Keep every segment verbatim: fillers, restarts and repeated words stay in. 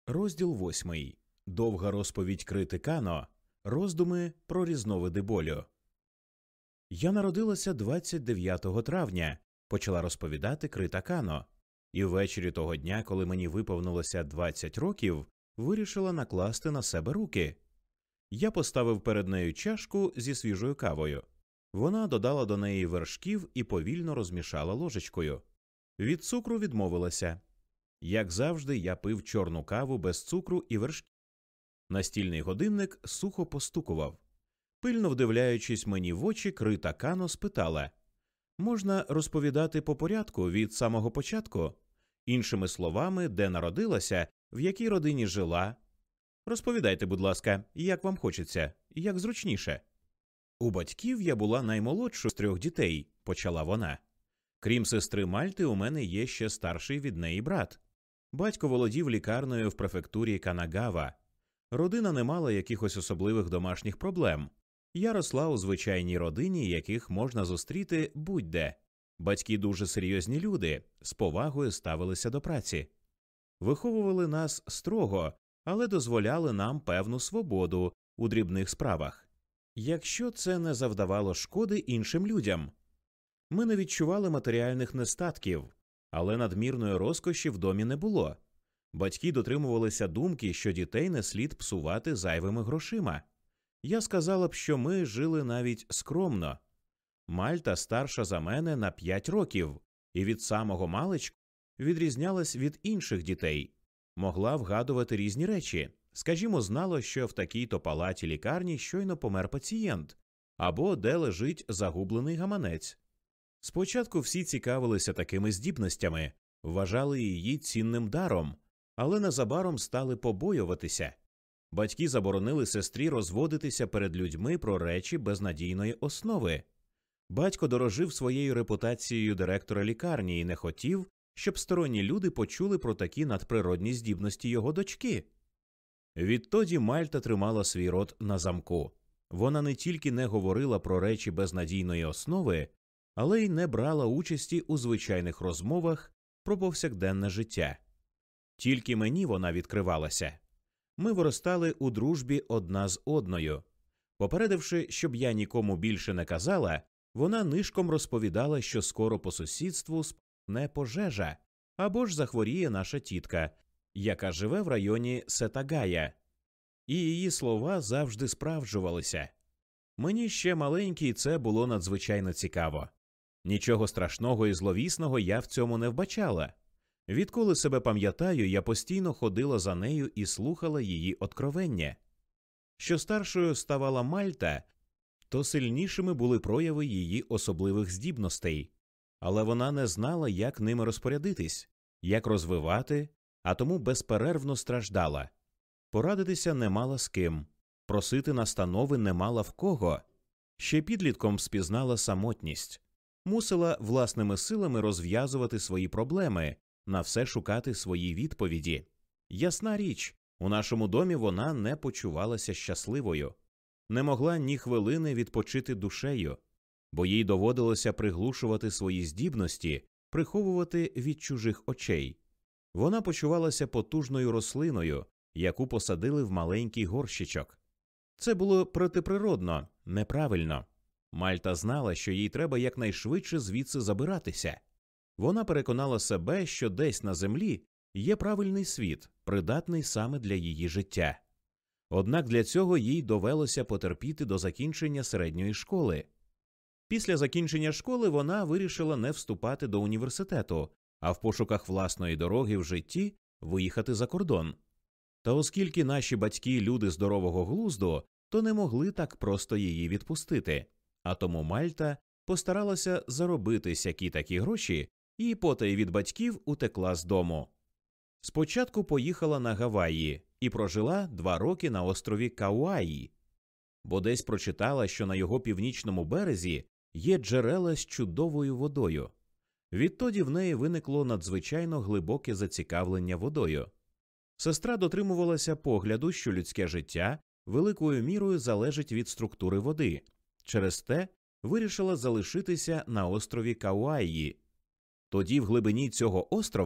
Розділ восьмий. Довга розповідь Крити Кано. Роздуми про різновиди болю. Я народилася двадцять дев'ятого травня, почала розповідати Крита Кано. І ввечері того дня, коли мені виповнилося двадцять років, вирішила накласти на себе руки. Я поставив перед нею чашку зі свіжою кавою. Вона додала до неї вершків і повільно розмішала ложечкою. Від цукру відмовилася. Як завжди, я пив чорну каву без цукру і вершків. Настільний годинник сухо постукував. Пильно вдивляючись мені в очі, Крита Кано спитала: «Можна розповідати по порядку від самого початку? Іншими словами, де народилася, в якій родині жила? Розповідайте, будь ласка, як вам хочеться, як зручніше». «У батьків я була наймолодшою з трьох дітей», – почала вона. «Крім сестри Мальти, у мене є ще старший від неї брат. Батько володів лікарнею в префектурі Канагава. Родина не мала якихось особливих домашніх проблем. Я росла у звичайній родині, яких можна зустріти будь-де. Батьки дуже серйозні люди, з повагою ставилися до праці. Виховували нас строго, але дозволяли нам певну свободу у дрібних справах, якщо це не завдавало шкоди іншим людям. Ми не відчували матеріальних нестатків, але надмірної розкоші в домі не було. Батьки дотримувалися думки, що дітей не слід псувати зайвими грошима. Я сказала б, що ми жили навіть скромно. Мальта старша за мене на п'ять років, і від самого маличку відрізнялась від інших дітей. Могла вгадувати різні речі. Скажімо, знала, що в такій-то палаті лікарні щойно помер пацієнт, або де лежить загублений гаманець. Спочатку всі цікавилися такими здібностями, вважали її цінним даром, але незабаром стали побоюватися. Батьки заборонили сестрі розводитися перед людьми про речі безнадійної основи. Батько дорожив своєю репутацією директора лікарні і не хотів, щоб сторонні люди почули про такі надприродні здібності його дочки. Відтоді Мальта тримала свій рот на замку. Вона не тільки не говорила про речі безнадійної основи, але й не брала участі у звичайних розмовах про повсякденне життя. Тільки мені вона відкривалася. Ми виростали у дружбі одна з одною. Попередивши, щоб я нікому більше не казала, вона нишком розповідала, що скоро по сусідству спалахне пожежа, або ж захворіє наша тітка, яка живе в районі Сетагая. І її слова завжди справджувалися. Мені ще маленький це було надзвичайно цікаво. Нічого страшного і зловісного я в цьому не вбачала. Відколи себе пам'ятаю, я постійно ходила за нею і слухала її откровення. Що старшою ставала Мальта, то сильнішими були прояви її особливих здібностей. Але вона не знала, як ними розпорядитись, як розвивати, а тому безперервно страждала. Порадитися не мала з ким, просити настанови не мала в кого. Ще підлітком спізнала самотність. Мусила власними силами розв'язувати свої проблеми, на все шукати свої відповіді. Ясна річ, у нашому домі вона не почувалася щасливою. Не могла ні хвилини відпочити душею, бо їй доводилося приглушувати свої здібності, приховувати від чужих очей. Вона почувалася потужною рослиною, яку посадили в маленький горщичок. Це було протиприродно, неправильно. Мальта знала, що їй треба якнайшвидше звідси забиратися. Вона переконала себе, що десь на землі є правильний світ, придатний саме для її життя. Однак для цього їй довелося потерпіти до закінчення середньої школи. Після закінчення школи вона вирішила не вступати до університету, а в пошуках власної дороги в житті виїхати за кордон. Та оскільки наші батьки – люди здорового глузду, то не могли так просто її відпустити. А тому Мальта постаралася заробити сякі-такі гроші і потай від батьків утекла з дому. Спочатку поїхала на Гаваї і прожила два роки на острові Кауаї, бо десь прочитала, що на його північному березі є джерела з чудовою водою. Відтоді в неї виникло надзвичайно глибоке зацікавлення водою. Сестра дотримувалася погляду, що людське життя великою мірою залежить від структури води. Через те вирішила залишитися на острові Кауаї. Тоді в глибині цього острова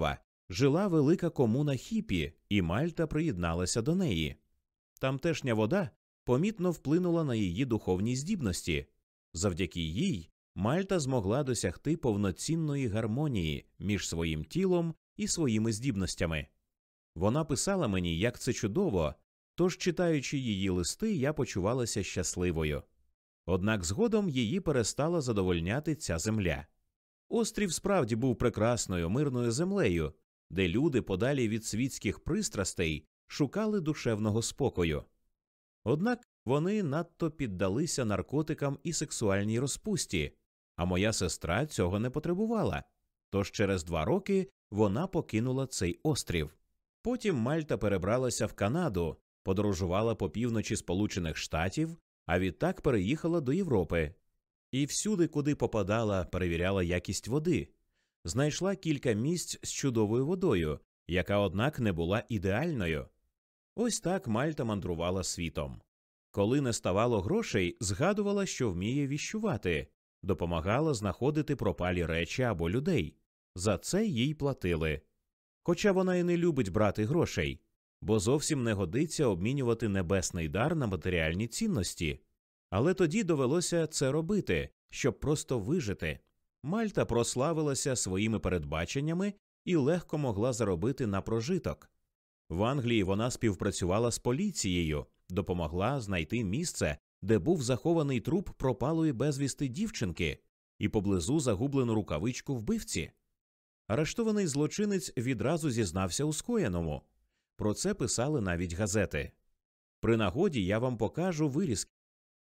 жила велика комуна хіпі, і Мальта приєдналася до неї. Тамтешня вода помітно вплинула на її духовні здібності. Завдяки їй Мальта змогла досягти повноцінної гармонії між своїм тілом і своїми здібностями. Вона писала мені, як це чудово, тож, читаючи її листи, я почувалася щасливою. Однак згодом її перестала задовольняти ця земля. Острів справді був прекрасною, мирною землею, де люди, подалі від світських пристрастей, шукали душевного спокою. Однак вони надто піддалися наркотикам і сексуальній розпусті, а моя сестра цього не потребувала. Тож через два роки вона покинула цей острів. Потім Мальта перебралася в Канаду, подорожувала по півночі Сполучених Штатів, а відтак переїхала до Європи. І всюди, куди попадала, перевіряла якість води. Знайшла кілька місць з чудовою водою, яка, однак, не була ідеальною. Ось так Мальта мандрувала світом. Коли не ставало грошей, згадувала, що вміє віщувати, допомагала знаходити пропалі речі або людей. За це їй платили. Хоча вона і не любить брати грошей, бо зовсім не годиться обмінювати небесний дар на матеріальні цінності. Але тоді довелося це робити, щоб просто вижити. Мальта прославилася своїми передбаченнями і легко могла заробити на прожиток. В Англії вона співпрацювала з поліцією, допомогла знайти місце, де був захований труп пропалої безвісти дівчинки і поблизу загублену рукавичку вбивці. Арештований злочинець відразу зізнався у скоєному. Про це писали навіть газети. При нагоді я вам покажу вирізки.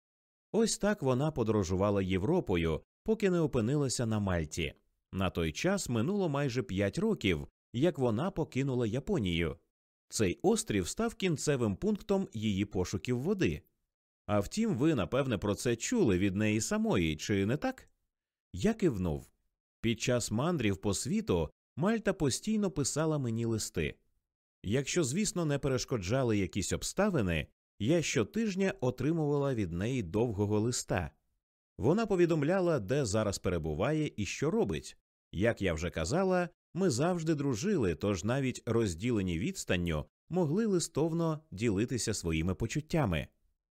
Ось так вона подорожувала Європою, поки не опинилася на Мальті. На той час минуло майже п'ять років, як вона покинула Японію. Цей острів став кінцевим пунктом її пошуків води. А втім, ви, напевне, про це чули від неї самої, чи не так? Я кивнув. Під час мандрів по світу Мальта постійно писала мені листи. Якщо, звісно, не перешкоджали якісь обставини, я щотижня отримувала від неї довгого листа. Вона повідомляла, де зараз перебуває і що робить. Як я вже казала, ми завжди дружили, тож навіть розділені відстанню могли листовно ділитися своїми почуттями.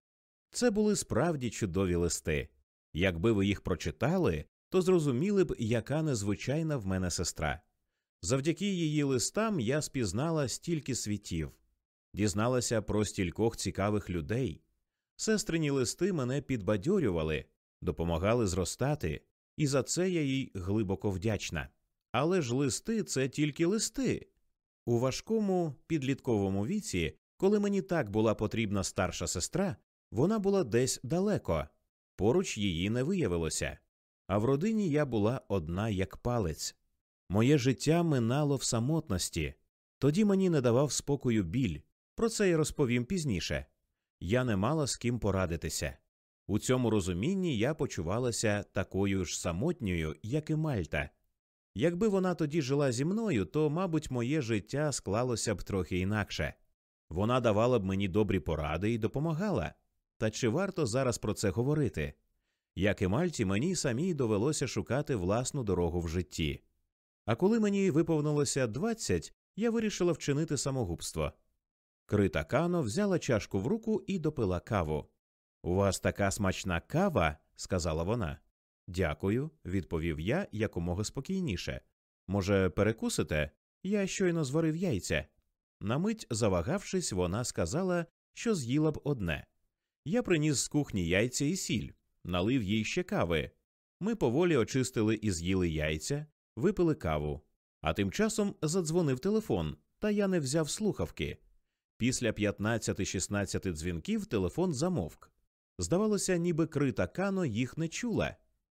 Це були справді чудові листи. Якби ви їх прочитали, то зрозуміли б, яка незвичайна в мене сестра. Завдяки її листам я спізнала стільки світів. Дізналася про стількох цікавих людей. Сестрині листи мене підбадьорювали, допомагали зростати, і за це я їй глибоко вдячна. Але ж листи – це тільки листи. У важкому підлітковому віці, коли мені так була потрібна старша сестра, вона була десь далеко, поруч її не виявилося. А в родині я була одна як палець. Моє життя минало в самотності. Тоді мені не давав спокою біль. Про це я розповім пізніше. Я не мала з ким порадитися. У цьому розумінні я почувалася такою ж самотньою, як і Мальта. Якби вона тоді жила зі мною, то, мабуть, моє життя склалося б трохи інакше. Вона давала б мені добрі поради і допомагала. Та чи варто зараз про це говорити? Як і Мальті, мені самій довелося шукати власну дорогу в житті. А коли мені виповнилося двадцять, я вирішила вчинити самогубство. Крита Кано взяла чашку в руку і допила каву. «У вас така смачна кава», – сказала вона. «Дякую», – відповів я якомога спокійніше. «Може, перекусите? Я щойно зварив яйця». На мить завагавшись, вона сказала, що з'їла б одне. Я приніс з кухні яйця і сіль, налив їй ще кави. Ми поволі очистили і з'їли яйця, випили каву. А тим часом задзвонив телефон, та я не взяв слухавки. Після п'ятнадцяти-шістнадцяти дзвінків телефон замовк. Здавалося, ніби Крита Кано їх не чула.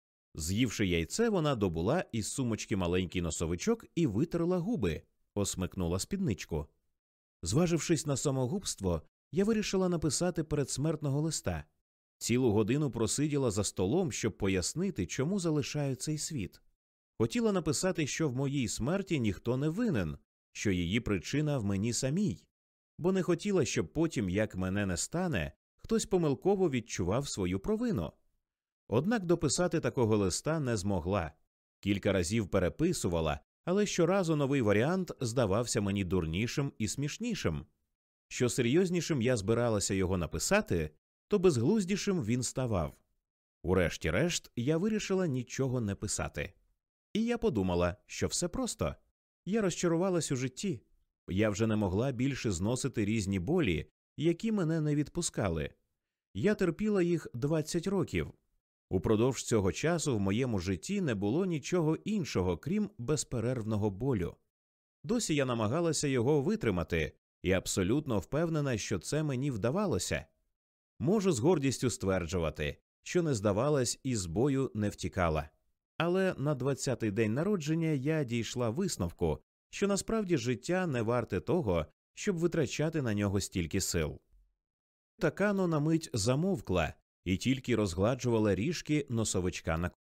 З'ївши яйце, вона добула із сумочки маленький носовичок і витерла губи, осмикнула спідничку. Зважившись на самогубство, я вирішила написати передсмертного листа. Цілу годину просиділа за столом, щоб пояснити, чому залишаю цей світ. Хотіла написати, що в моїй смерті ніхто не винен, що її причина в мені самій. Бо не хотіла, щоб потім, як мене не стане, хтось помилково відчував свою провину. Однак дописати такого листа не змогла. Кілька разів переписувала, але щоразу новий варіант здавався мені дурнішим і смішнішим. Що серйознішим я збиралася його написати, то безглуздішим він ставав. Урешті-решт я вирішила нічого не писати. І я подумала, що все просто. Я розчарувалась у житті. Я вже не могла більше зносити різні болі, які мене не відпускали. Я терпіла їх двадцять років. Упродовж цього часу в моєму житті не було нічого іншого, крім безперервного болю. Досі я намагалася його витримати і абсолютно впевнена, що це мені вдавалося. Можу з гордістю стверджувати, що не здавалась і з бою не втікала. Але на двадцятий день народження я дійшла висновку, що насправді життя не варте того, щоб витрачати на нього стільки сил. Такано на мить замовкла і тільки розгладжувала ріжки носовичка на.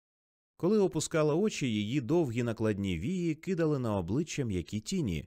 Коли опускала очі, її довгі накладні вії кидали на обличчя м'які тіні.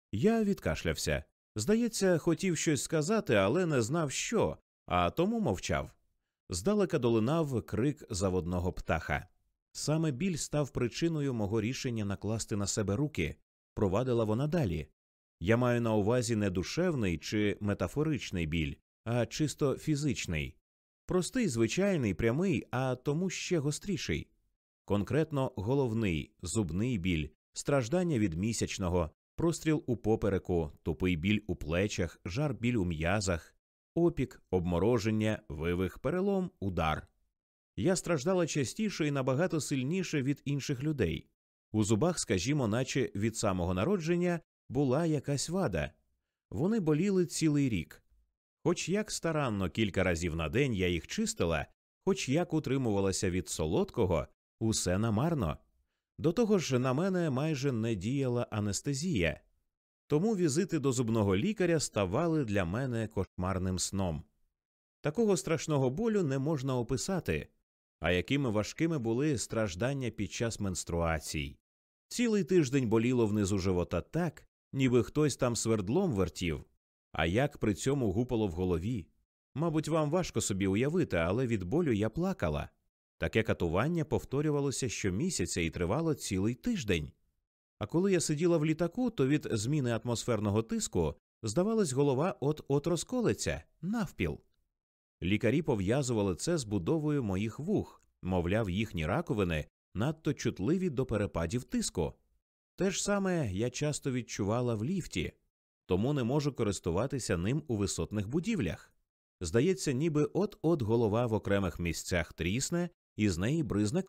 Я відкашлявся. Здається, хотів щось сказати, але не знав що, а тому мовчав. Здалека долинав крик заводного птаха. Саме біль став причиною мого рішення накласти на себе руки, провадила вона далі. Я маю на увазі не душевний чи метафоричний біль, а чисто фізичний. Простий, звичайний, прямий, а тому ще гостріший. Конкретно головний, зубний біль, страждання від місячного, простріл у попереку, тупий біль у плечах, жар біль у м'язах, опік, обмороження, вивих, перелом, удар. Я страждала частіше і набагато сильніше від інших людей. У зубах, скажімо, наче від самого народження, була якась вада. Вони боліли цілий рік. Хоч як старанно кілька разів на день я їх чистила, хоч як утримувалася від солодкого, усе намарно. До того ж, на мене майже не діяла анестезія. Тому візити до зубного лікаря ставали для мене кошмарним сном. Такого страшного болю не можна описати. А якими важкими були страждання під час менструацій. Цілий тиждень боліло внизу живота так, ніби хтось там свердлом вертів. А як при цьому гупало в голові. Мабуть, вам важко собі уявити, але від болю я плакала. Таке катування повторювалося щомісяця і тривало цілий тиждень. А коли я сиділа в літаку, то від зміни атмосферного тиску, здавалось, голова от-от розколеться, навпіл. Лікарі пов'язували це з будовою моїх вух, мовляв, їхні раковини надто чутливі до перепадів тиску. Те ж саме я часто відчувала в ліфті, тому не можу користуватися ним у висотних будівлях. Здається, ніби от-от голова в окремих місцях трісне і з неї бризне.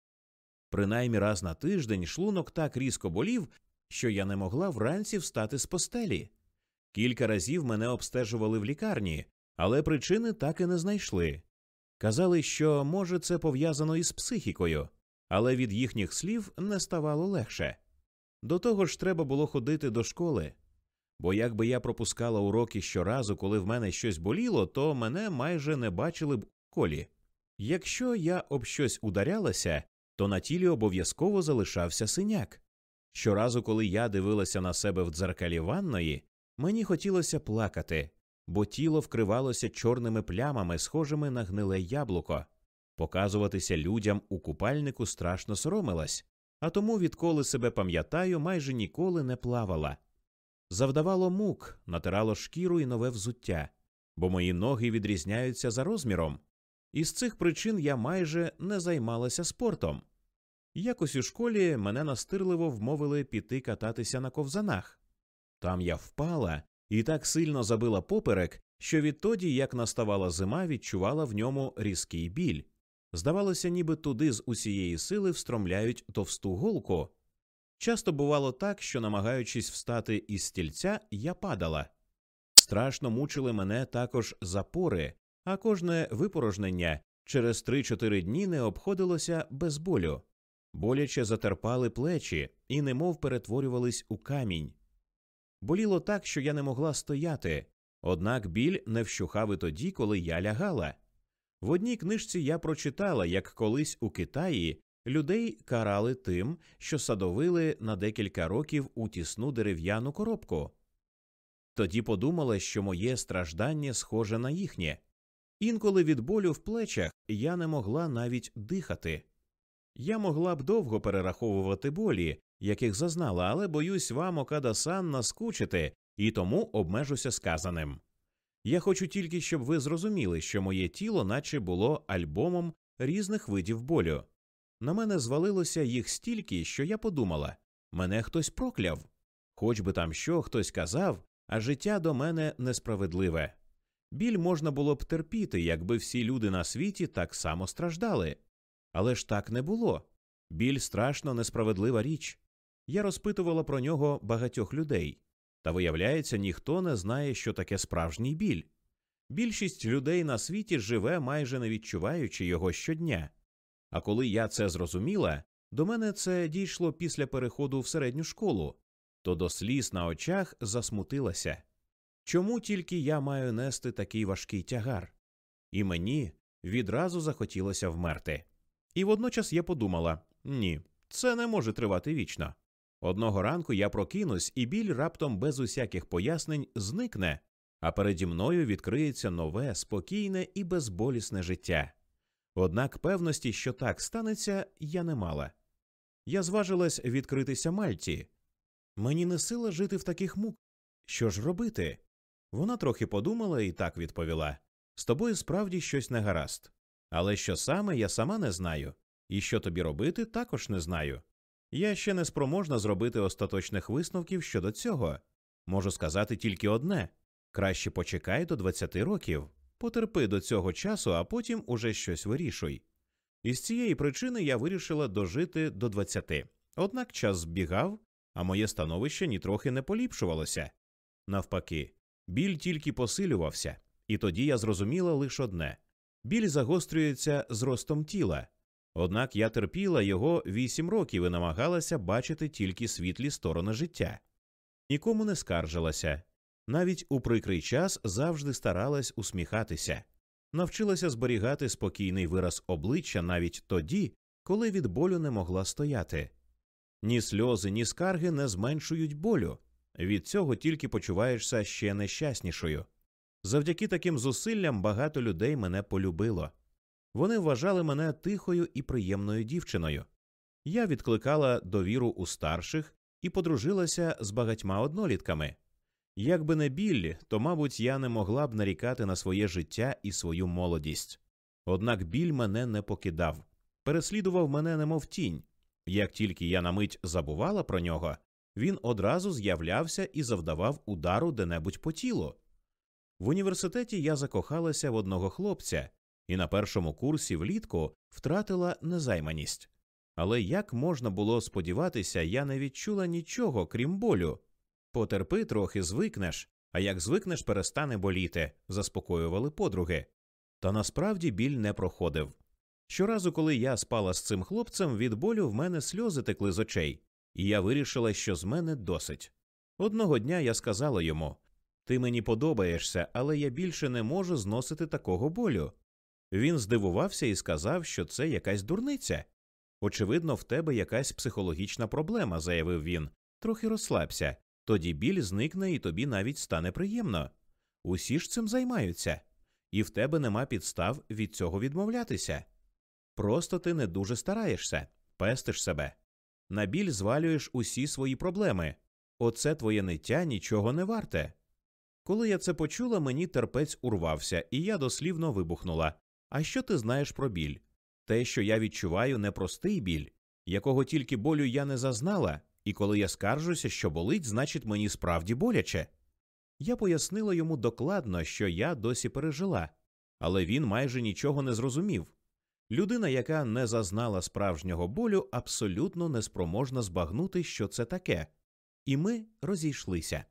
Принаймні раз на тиждень шлунок так різко болів, що я не могла вранці встати з постелі. Кілька разів мене обстежували в лікарні, але причини так і не знайшли. Казали, що, може, це пов'язано із психікою, але від їхніх слів не ставало легше. До того ж, треба було ходити до школи. Бо якби я пропускала уроки щоразу, коли в мене щось боліло, то мене майже не бачили б у школі. Якщо я об щось ударялася, то на тілі обов'язково залишався синяк. Щоразу, коли я дивилася на себе в дзеркалі ванної, мені хотілося плакати, бо тіло вкривалося чорними плямами, схожими на гниле яблуко. Показуватися людям у купальнику страшно соромилась, а тому, відколи себе пам'ятаю, майже ніколи не плавала. Завдавало мук, натирало шкіру і нове взуття, бо мої ноги відрізняються за розміром. Із цих причин я майже не займалася спортом. Якось у школі мене настирливо вмовили піти кататися на ковзанах. Там я впала і так сильно забила поперек, що відтоді, як наставала зима, відчувала в ньому різкий біль. Здавалося, ніби туди з усієї сили встромляють товсту голку. Часто бувало так, що, намагаючись встати із стільця, я падала. Страшно мучили мене також запори, а кожне випорожнення через три-чотири дні не обходилося без болю. Боляче затерпали плечі і немов перетворювались у камінь. Боліло так, що я не могла стояти, однак біль не вщухав і тоді, коли я лягала. В одній книжці я прочитала, як колись у Китаї людей карали тим, що садовили на декілька років у тісну дерев'яну коробку. Тоді подумала, що моє страждання схоже на їхнє. Інколи від болю в плечах я не могла навіть дихати. Я могла б довго перераховувати болі, яких зазнала, але боюсь вам, Окада-сан, наскучити, і тому обмежуся сказаним. Я хочу тільки, щоб ви зрозуміли, що моє тіло наче було альбомом різних видів болю. На мене звалилося їх стільки, що я подумала, мене хтось прокляв. Хоч би там що хтось казав, а життя до мене несправедливе. Біль можна було б терпіти, якби всі люди на світі так само страждали. Але ж так не було. Біль – страшно несправедлива річ. Я розпитувала про нього багатьох людей. Та, виявляється, ніхто не знає, що таке справжній біль. Більшість людей на світі живе, майже не відчуваючи його щодня. А коли я це зрозуміла, до мене це дійшло після переходу в середню школу, то до сліз на очах засмутилася. Чому тільки я маю нести такий важкий тягар? І мені відразу захотілося вмерти. І водночас я подумала, ні, це не може тривати вічно. Одного ранку я прокинусь, і біль раптом без усяких пояснень зникне, а переді мною відкриється нове, спокійне і безболісне життя. Однак певності, що так станеться, я не мала. Я зважилась відкритися Мальті. Мені не сила жити в таких мук. Що ж робити? Вона трохи подумала і так відповіла. З тобою справді щось не гаразд. Але що саме, я сама не знаю. І що тобі робити, також не знаю. Я ще не спроможна зробити остаточних висновків щодо цього. Можу сказати тільки одне. Краще почекай до двадцяти років. Потерпи до цього часу, а потім уже щось вирішуй. Із цієї причини я вирішила дожити до двадцяти. Однак час збігав, а моє становище нітрохи не поліпшувалося. Навпаки, біль тільки посилювався, і тоді я зрозуміла лише одне. Біль загострюється з ростом тіла. Однак я терпіла його вісім років і намагалася бачити тільки світлі сторони життя. Нікому не скаржилася. Навіть у прикрий час завжди старалась усміхатися. Навчилася зберігати спокійний вираз обличчя навіть тоді, коли від болю не могла стояти. Ні сльози, ні скарги не зменшують болю. Від цього тільки почуваєшся ще нещаснішою. Завдяки таким зусиллям багато людей мене полюбило. Вони вважали мене тихою і приємною дівчиною. Я відкликала довіру у старших і подружилася з багатьма однолітками. Якби не біль, то, мабуть, я не могла б нарікати на своє життя і свою молодість. Однак біль мене не покидав. Переслідував мене немов тінь. Як тільки я на мить забувала про нього, він одразу з'являвся і завдавав удару де-небудь по тілу. В університеті я закохалася в одного хлопця і на першому курсі влітку втратила незайманість. Але як можна було сподіватися, я не відчула нічого, крім болю. «Потерпи трохи, звикнеш, а як звикнеш, перестане боліти», – заспокоювали подруги. Та насправді біль не проходив. Щоразу, коли я спала з цим хлопцем, від болю в мене сльози текли з очей, і я вирішила, що з мене досить. Одного дня я сказала йому: «Ти мені подобаєшся, але я більше не можу зносити такого болю». Він здивувався і сказав, що це якась дурниця. «Очевидно, в тебе якась психологічна проблема», – заявив він. «Трохи розслабся. Тоді біль зникне і тобі навіть стане приємно. Усі ж цим займаються. І в тебе нема підстав від цього відмовлятися. Просто ти не дуже стараєшся, пестиш себе. На біль звалюєш усі свої проблеми. Оце твоє ниття нічого не варте». Коли я це почула, мені терпець урвався, і я дослівно вибухнула. «А що ти знаєш про біль? Те, що я відчуваю, не простий біль, якого тільки болю я не зазнала, і коли я скаржуся, що болить, значить мені справді боляче». Я пояснила йому докладно, що я досі пережила, але він майже нічого не зрозумів. Людина, яка не зазнала справжнього болю, абсолютно неспроможна збагнути, що це таке. І ми розійшлися.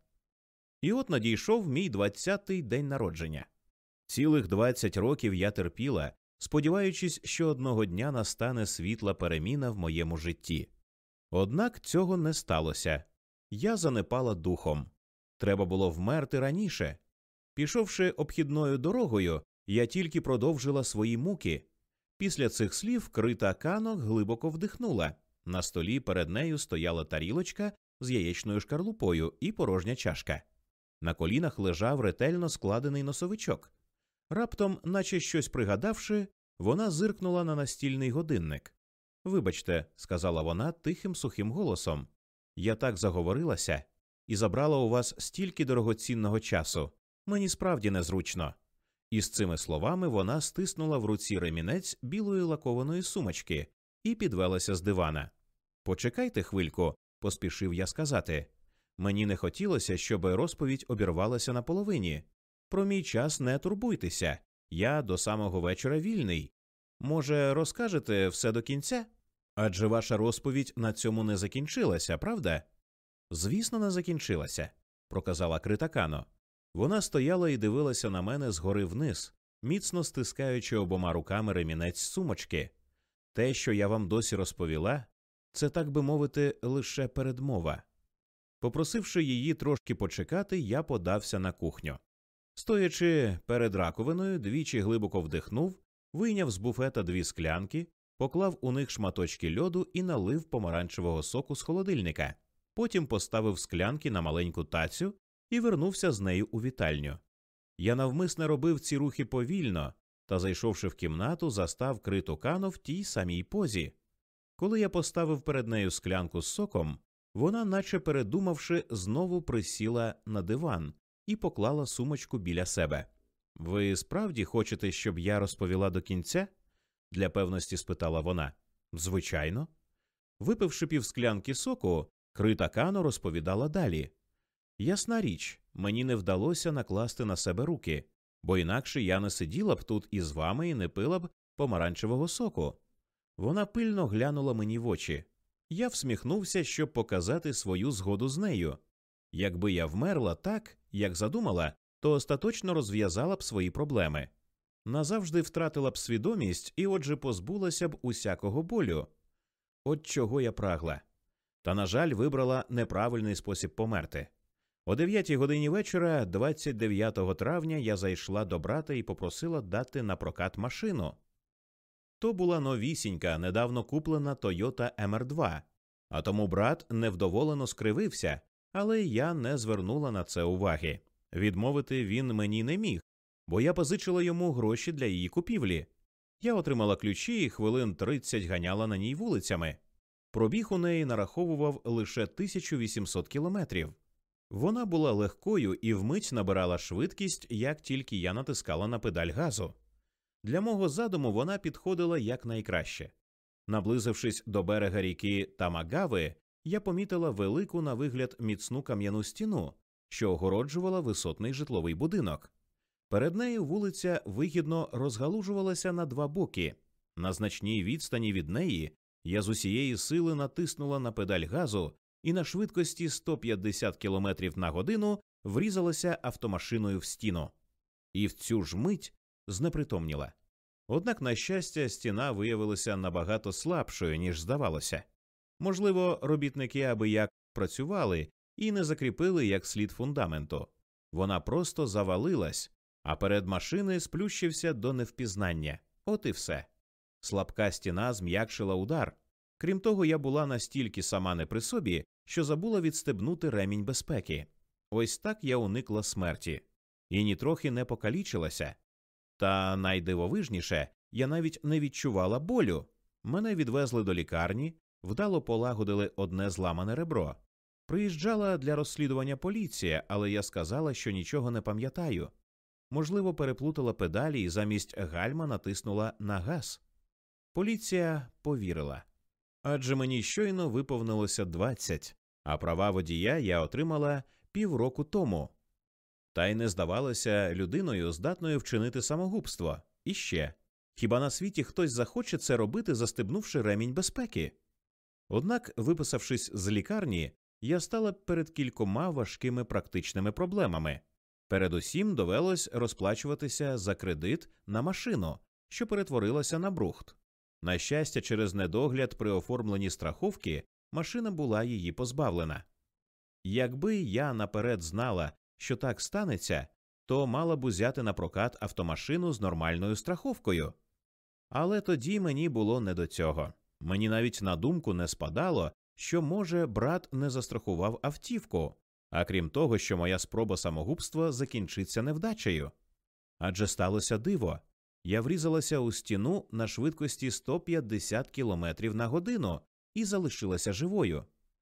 І от надійшов мій двадцятий день народження. Цілих двадцять років я терпіла, сподіваючись, що одного дня настане світла переміна в моєму житті. Однак цього не сталося. Я занепала духом. Треба було вмерти раніше. Пішовши обхідною дорогою, я тільки продовжила свої муки. Після цих слів Крита Кано глибоко вдихнула. На столі перед нею стояла тарілочка з яєчною шкарлупою і порожня чашка. На колінах лежав ретельно складений носовичок. Раптом, наче щось пригадавши, вона зиркнула на настільний годинник. «Вибачте», – сказала вона тихим сухим голосом, Я так заговорилася і забрала у вас стільки дорогоцінного часу. Мені справді незручно». І з цими словами вона стиснула в руці ремінець білої лакованої сумочки і підвелася з дивана. «Почекайте хвильку», – поспішив я сказати. Мені не хотілося, щоб розповідь обірвалася на половині. Про мій час не турбуйтеся. Я до самого вечора вільний. Може, розкажете все до кінця? Адже ваша розповідь на цьому не закінчилася, правда? Звісно, не закінчилася, проказала Крита Кано. Вона стояла і дивилася на мене згори вниз, міцно стискаючи обома руками ремінець сумочки. Те, що я вам досі розповіла, це, так би мовити, лише передмова. Попросивши її трошки почекати, я подався на кухню. Стоячи перед раковиною, двічі глибоко вдихнув, вийняв з буфета дві склянки, поклав у них шматочки льоду і налив помаранчевого соку з холодильника. Потім поставив склянки на маленьку тацю і вернувся з нею у вітальню. Я навмисне робив ці рухи повільно, та, зайшовши в кімнату, застав Криту Кано в тій самій позі. Коли я поставив перед нею склянку з соком, вона, наче передумавши, знову присіла на диван і поклала сумочку біля себе. «Ви справді хочете, щоб я розповіла до кінця?» – для певності спитала вона. «Звичайно». Випивши півсклянки соку, Крита Кано розповідала далі. «Ясна річ, мені не вдалося накласти на себе руки, бо інакше я не сиділа б тут із вами і не пила б помаранчевого соку». Вона пильно глянула мені в очі. Я всміхнувся, щоб показати свою згоду з нею. Якби я вмерла так, як задумала, то остаточно розв'язала б свої проблеми. Назавжди втратила б свідомість і отже позбулася б усякого болю. От чого я прагла. Та, на жаль, вибрала неправильний спосіб померти. О дев'ятій годині вечора, двадцять дев'ятого травня, я зайшла до брата і попросила дати на прокат машину. То була новісінька, недавно куплена Toyota Ем Ар два, а тому брат невдоволено скривився, але я не звернула на це уваги. Відмовити він мені не міг, бо я позичила йому гроші для її купівлі. Я отримала ключі і хвилин тридцять ганяла на ній вулицями. Пробіг у неї нараховував лише тисячу вісімсот кілометрів. Вона була легкою і вмить набирала швидкість, як тільки я натискала на педаль газу. Для мого задуму вона підходила якнайкраще. Наблизившись до берега ріки Тамагави, я помітила велику на вигляд міцну кам'яну стіну, що огороджувала висотний житловий будинок. Перед нею вулиця вигідно розгалужувалася на два боки. На значній відстані від неї я з усієї сили натиснула на педаль газу і на швидкості сто п'ятдесят кілометрів на годину врізалася автомашиною в стіну. І в цю ж мить знепритомніла. Однак, на щастя, стіна виявилася набагато слабшою, ніж здавалося. Можливо, робітники аби як працювали і не закріпили як слід фундаменту. Вона просто завалилась, а перед машини сплющився до невпізнання. От і все. Слабка стіна зм'якшила удар. Крім того, я була настільки сама не при собі, що забула відстебнути ремінь безпеки. Ось так я уникла смерті. І нітрохи не покалічилася. Та найдивовижніше, я навіть не відчувала болю. Мене відвезли до лікарні, вдало полагодили одне зламане ребро. Приїжджала для розслідування поліція, але я сказала, що нічого не пам'ятаю. Можливо, переплутала педалі і замість гальма натиснула на газ. Поліція повірила. Адже мені щойно виповнилося двадцять, а права водія я отримала півроку тому. Та й не здавалася людиною, здатною вчинити самогубство. І ще, хіба на світі хтось захоче це робити, застебнувши ремінь безпеки? Однак, виписавшись з лікарні, я стала перед кількома важкими практичними проблемами. Передусім довелось розплачуватися за кредит на машину, що перетворилася на брухт. На щастя, через недогляд при оформленні страховки машина була її позбавлена. Якби я наперед знала, що так станеться, то мала б узяти на прокат автомашину з нормальною страховкою. Але тоді мені було не до цього. Мені навіть на думку не спадало, що, може, брат не застрахував автівку, а крім того, що моя спроба самогубства закінчиться невдачею. Адже сталося диво. Я врізалася у стіну на швидкості сто п'ятдесят кілометрів на годину і залишилася живою.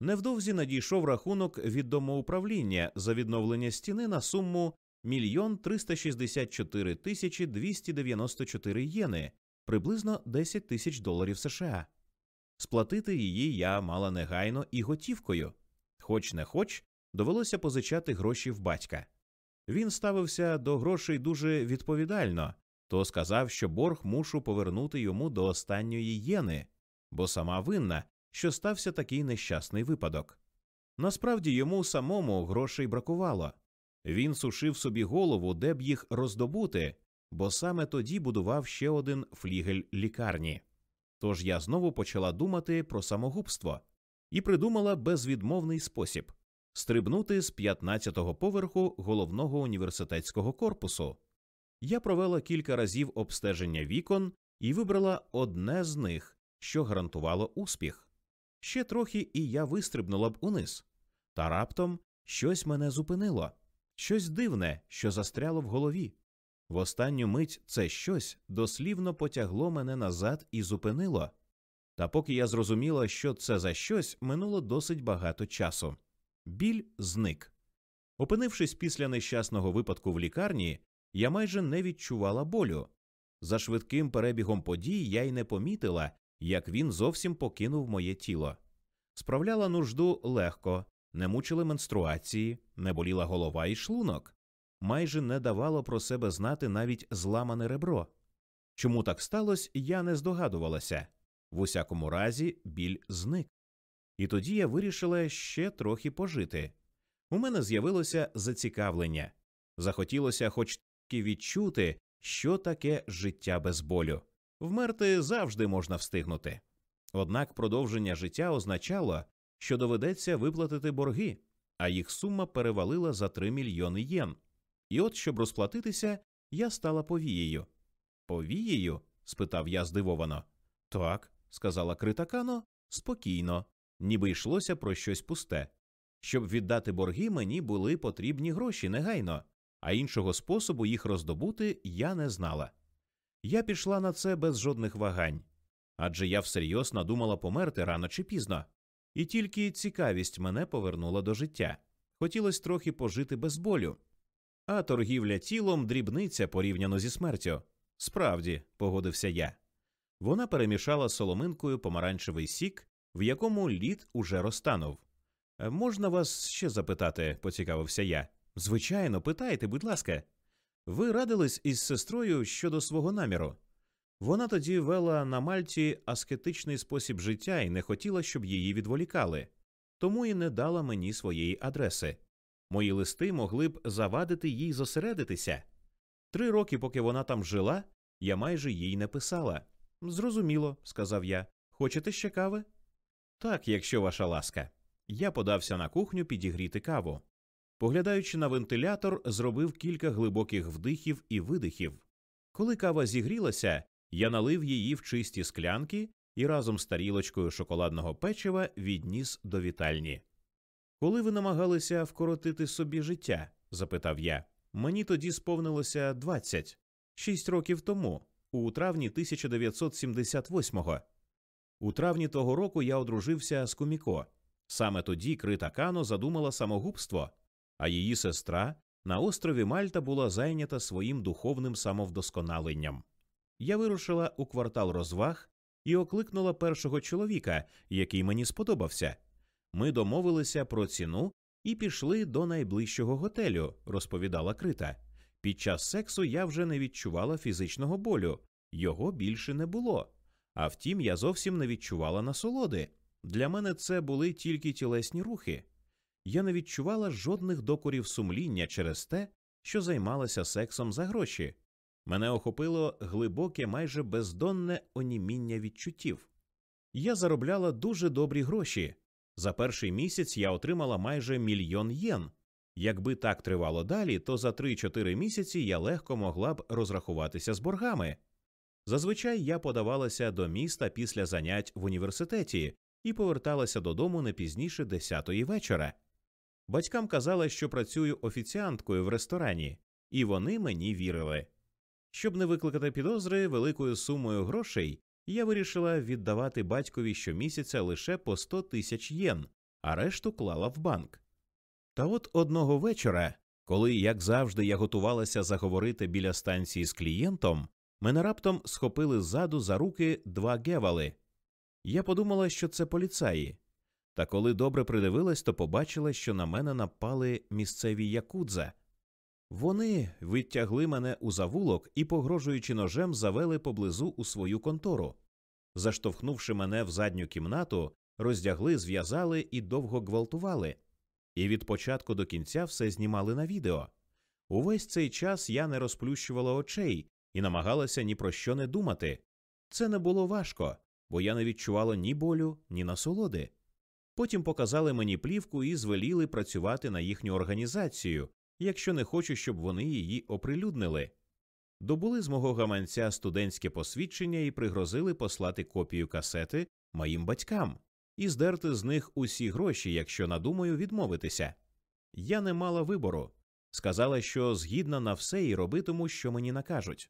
Невдовзі надійшов рахунок від домоуправління за відновлення стіни на суму мільйон триста шістдесят чотири тисячі двісті дев'яносто чотири єни, приблизно десять тисяч доларів США. Сплатити її я мала негайно і готівкою. Хоч не хоч, довелося позичати гроші в батька. Він ставився до грошей дуже відповідально, то сказав, що борг мушу повернути йому до останньої єни, бо сама винна, що стався такий нещасний випадок. Насправді йому самому грошей бракувало. Він сушив собі голову, де б їх роздобути, бо саме тоді будував ще один флігель лікарні. Тож я знову почала думати про самогубство і придумала безвідмовний спосіб – стрибнути з п'ятнадцятого поверху головного університетського корпусу. Я провела кілька разів обстеження вікон і вибрала одне з них, що гарантувало успіх. Ще трохи, і я вистрибнула б униз. Та раптом щось мене зупинило. Щось дивне, що застряло в голові. В останню мить це щось дослівно потягло мене назад і зупинило. Та поки я зрозуміла, що це за щось, минуло досить багато часу. Біль зник. Опинившись після нещасного випадку в лікарні, я майже не відчувала болю. За швидким перебігом подій я й не помітила, як він зовсім покинув моє тіло. Справляла нужду легко, не мучили менструації, не боліла голова і шлунок. Майже не давало про себе знати навіть зламане ребро. Чому так сталося, я не здогадувалася. В усякому разі, біль зник. І тоді я вирішила ще трохи пожити. У мене з'явилося зацікавлення. Захотілося хоч трохи відчути, що таке життя без болю. Вмерти завжди можна встигнути. Однак продовження життя означало, що доведеться виплатити борги, а їх сума перевалила за три мільйони єн. І от, щоб розплатитися, я стала повією. «Повією?» – спитав я здивовано. «Так», – сказала Крита Кано, спокійно, ніби йшлося про щось пусте. Щоб віддати борги, мені були потрібні гроші негайно, а іншого способу їх роздобути я не знала. Я пішла на це без жодних вагань, адже я всерйоз надумала померти рано чи пізно. І тільки цікавість мене повернула до життя. Хотілося трохи пожити без болю. А торгівля тілом – дрібниця порівняно зі смертю. Справді, погодився я. Вона перемішала з соломинкою помаранчевий сік, в якому лід уже розтанув. «Можна вас ще запитати?» – поцікавився я. «Звичайно, питайте, будь ласка. Ви радились із сестрою щодо свого наміру?» Вона тоді вела на Мальті аскетичний спосіб життя і не хотіла, щоб її відволікали. Тому і не дала мені своєї адреси. Мої листи могли б завадити їй зосередитися. Три роки, поки вона там жила, я майже їй не писала. «Зрозуміло», – сказав я. «Хочете ще кави?» «Так, якщо ваша ласка». Я подався на кухню підігріти каву. Поглядаючи на вентилятор, зробив кілька глибоких вдихів і видихів. Коли кава зігрілася, я налив її в чисті склянки і разом з тарілочкою шоколадного печива відніс до вітальні. «Коли ви намагалися вкоротити собі життя?» – запитав я. «Мені тоді сповнилося двадцять. Шість років тому, у травні тисяча дев'ятсот сімдесят восьмого. У травні того року я одружився з Куміко. Саме тоді Крита Кано задумала самогубство, а її сестра на острові Мальта була зайнята своїм духовним самовдосконаленням. Я вирушила у квартал розваг і окликнула першого чоловіка, який мені сподобався. Ми домовилися про ціну і пішли до найближчого готелю», – розповідала Крита. «Під час сексу я вже не відчувала фізичного болю, його більше не було. А втім, я зовсім не відчувала насолоди. Для мене це були тільки тілесні рухи. Я не відчувала жодних докорів сумління через те, що займалася сексом за гроші. Мене охопило глибоке, майже бездонне оніміння відчуттів. Я заробляла дуже добрі гроші. За перший місяць я отримала майже мільйон єн. Якби так тривало далі, то за три-чотири місяці я легко могла б розрахуватися з боргами. Зазвичай я подавалася до міста після занять в університеті і поверталася додому не пізніше десятої вечора. Батькам казала, що працюю офіціанткою в ресторані, і вони мені вірили. Щоб не викликати підозри великою сумою грошей, я вирішила віддавати батькові щомісяця лише по сто тисяч єн, а решту клала в банк. Та от одного вечора, коли, як завжди, я готувалася заговорити біля станції з клієнтом, мене раптом схопили ззаду за руки два гевали. Я подумала, що це поліцаї. Та коли добре придивилась, то побачила, що на мене напали місцеві якудза. Вони відтягли мене у завулок і, погрожуючи ножем, завели поблизу у свою контору. Заштовхнувши мене в задню кімнату, роздягли, зв'язали і довго гвалтували. І від початку до кінця все знімали на відео. Увесь цей час я не розплющувала очей і намагалася ні про що не думати. Це не було важко, бо я не відчувала ні болю, ні насолоди. Потім показали мені плівку і звеліли працювати на їхню організацію, якщо не хочу, щоб вони її оприлюднили. Добули з мого гаманця студентське посвідчення і пригрозили послати копію касети моїм батькам і здерти з них усі гроші, якщо надумаю відмовитися. Я не мала вибору. Сказала, що згідна на все і робитиму, що мені накажуть.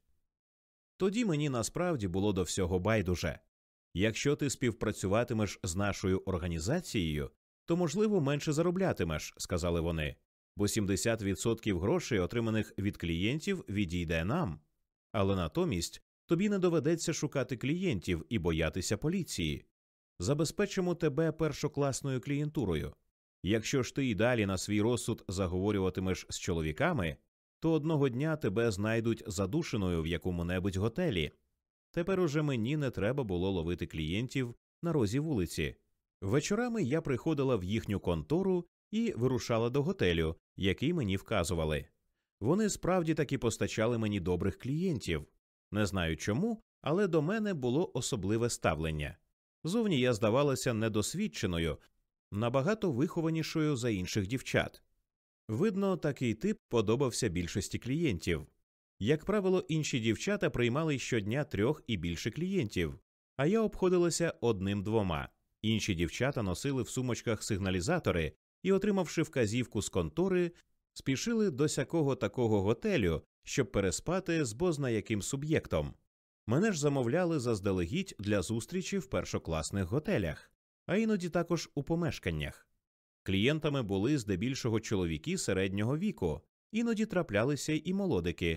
Тоді мені насправді було до всього байдуже. Якщо ти співпрацюватимеш з нашою організацією, то, можливо, менше зароблятимеш, сказали вони, бо сімдесят відсотків грошей, отриманих від клієнтів, відійде нам. Але натомість тобі не доведеться шукати клієнтів і боятися поліції. Забезпечимо тебе першокласною клієнтурою. Якщо ж ти й далі на свій розсуд заговорюватимеш з чоловіками, то одного дня тебе знайдуть задушеною в якому-небудь готелі. Тепер уже мені не треба було ловити клієнтів на розі вулиці. Вечорами я приходила в їхню контору і вирушала до готелю, який мені вказували. Вони справді таки постачали мені добрих клієнтів. Не знаю чому, але до мене було особливе ставлення. Зовні я здавалася недосвідченою, набагато вихованішою за інших дівчат. Видно, такий тип подобався більшості клієнтів. Як правило, інші дівчата приймали щодня трьох і більше клієнтів, а я обходилася одним-двома. Інші дівчата носили в сумочках сигналізатори і, отримавши вказівку з контори, спішили до сякого такого готелю, щоб переспати з бозна яким суб'єктом. Мене ж замовляли заздалегідь для зустрічі в першокласних готелях, а іноді також у помешканнях. Клієнтами були здебільшого чоловіки середнього віку, іноді траплялися і молодики.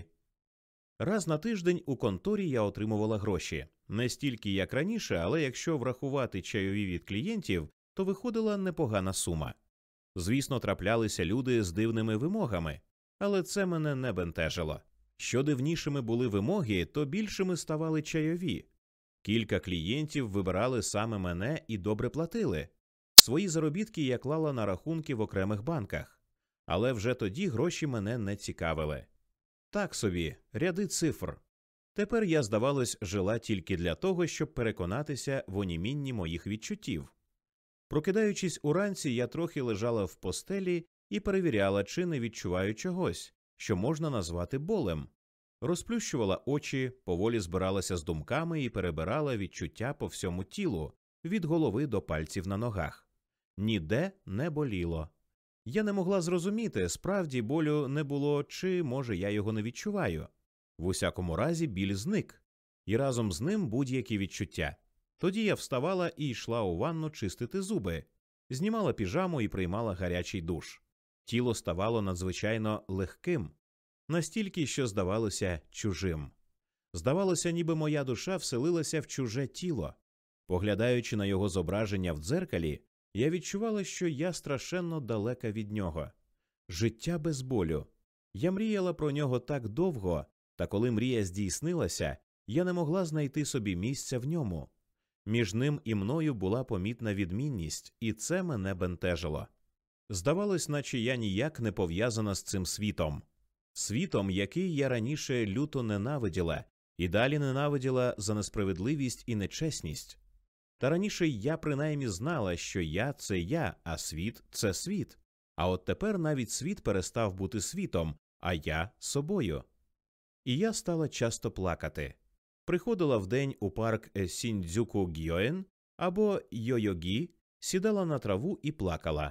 Раз на тиждень у конторі я отримувала гроші. Не стільки, як раніше, але якщо врахувати чайові від клієнтів, то виходила непогана сума. Звісно, траплялися люди з дивними вимогами, але це мене не бентежило. Що дивнішими були вимоги, то більшими ставали чайові. Кілька клієнтів вибирали саме мене і добре платили. Свої заробітки я клала на рахунки в окремих банках. Але вже тоді гроші мене не цікавили. Так собі, ряди цифр. Тепер я, здавалось, жила тільки для того, щоб переконатися в онімінні моїх відчуттів. Прокидаючись уранці, я трохи лежала в постелі і перевіряла, чи не відчуваю чогось, що можна назвати болем. Розплющувала очі, поволі збиралася з думками і перебирала відчуття по всьому тілу, від голови до пальців на ногах. Ніде не боліло. Я не могла зрозуміти, справді болю не було, чи, може, я його не відчуваю. В усякому разі, біль зник. І разом з ним будь-які відчуття. Тоді я вставала і йшла у ванну чистити зуби. Знімала піжаму і приймала гарячий душ. Тіло ставало надзвичайно легким. Настільки, що здавалося чужим. Здавалося, ніби моя душа вселилася в чуже тіло. Поглядаючи на його зображення в дзеркалі, я відчувала, що я страшенно далека від нього. Життя без болю. Я мріяла про нього так довго, та коли мрія здійснилася, я не могла знайти собі місця в ньому. Між ним і мною була помітна відмінність, і це мене бентежило. Здавалось, наче я ніяк не пов'язана з цим світом. Світом, який я раніше люто ненавиділа, і далі ненавиділа за несправедливість і нечесність. Та раніше я принаймні знала, що я – це я, а світ – це світ. А от тепер навіть світ перестав бути світом, а я – собою. І я стала часто плакати. Приходила вдень у парк Сіндзюку-гьоен або Йойогі, сідала на траву і плакала.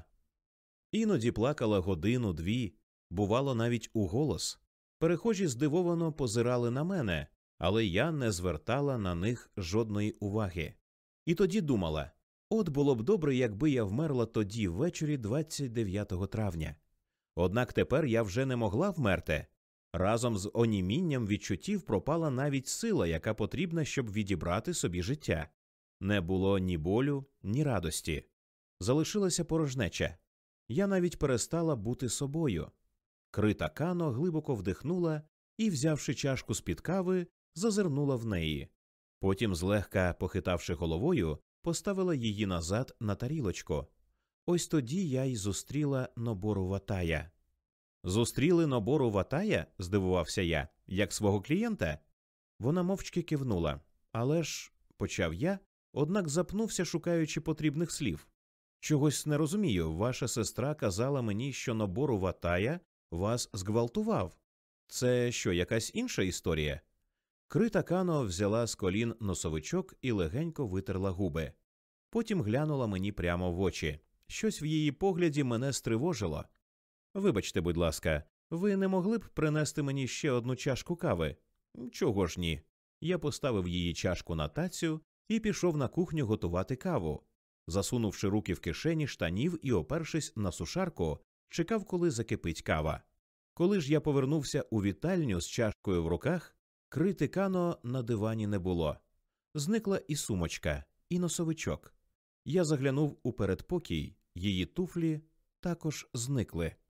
Іноді плакала годину-дві, бувало навіть уголос. Перехожі здивовано позирали на мене, але я не звертала на них жодної уваги. І тоді думала: От було б добре, якби я вмерла тоді ввечері двадцять дев'ятого травня. Однак тепер я вже не могла вмерти. Разом з онімінням відчуттів пропала навіть сила, яка потрібна, щоб відібрати собі життя. Не було ні болю, ні радості. Залишилася порожнеча. Я навіть перестала бути собою. Крита Кано глибоко вдихнула і, взявши чашку з-під кави, зазирнула в неї. Потім, злегка похитавши головою, поставила її назад на тарілочку. Ось тоді я й зустріла Нобору Ватая. «Зустріли Нобору Ватая?» – здивувався я. «Як свого клієнта?» Вона мовчки кивнула. «Але ж…» – почав я, однак запнувся, шукаючи потрібних слів. «Чогось не розумію. Ваша сестра казала мені, що Нобору Ватая вас зґвалтував. Це що, якась інша історія?» Крита Кано взяла з колін носовичок і легенько витерла губи. Потім глянула мені прямо в очі. Щось в її погляді мене стривожило. «Вибачте, будь ласка, ви не могли б принести мені ще одну чашку кави?» «Чого ж ні?» Я поставив її чашку на тацю і пішов на кухню готувати каву. Засунувши руки в кишені штанів і опершись на сушарку, чекав, коли закипить кава. Коли ж я повернувся у вітальню з чашкою в руках, Крити Кано на дивані не було. Зникла і сумочка, і носовичок. Я заглянув у передпокій, її туфлі також зникли.